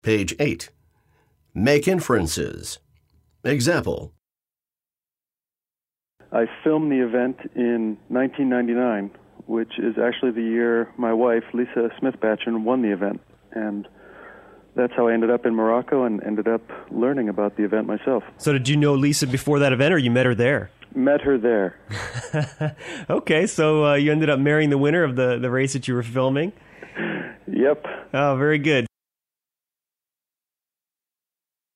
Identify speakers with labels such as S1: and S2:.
S1: Page 8. Make inferences. Example.
S2: I filmed the event in 1999, which is actually the year my wife, Lisa Smith-Batchen, won the event. And that's how I ended up in Morocco and ended up learning about the event myself.
S3: So did you know Lisa before that event, or you met her there?
S2: Met her there.
S3: Okay, so you ended up marrying the winner of the race that you were filming?
S2: Yep.
S3: Oh, very good.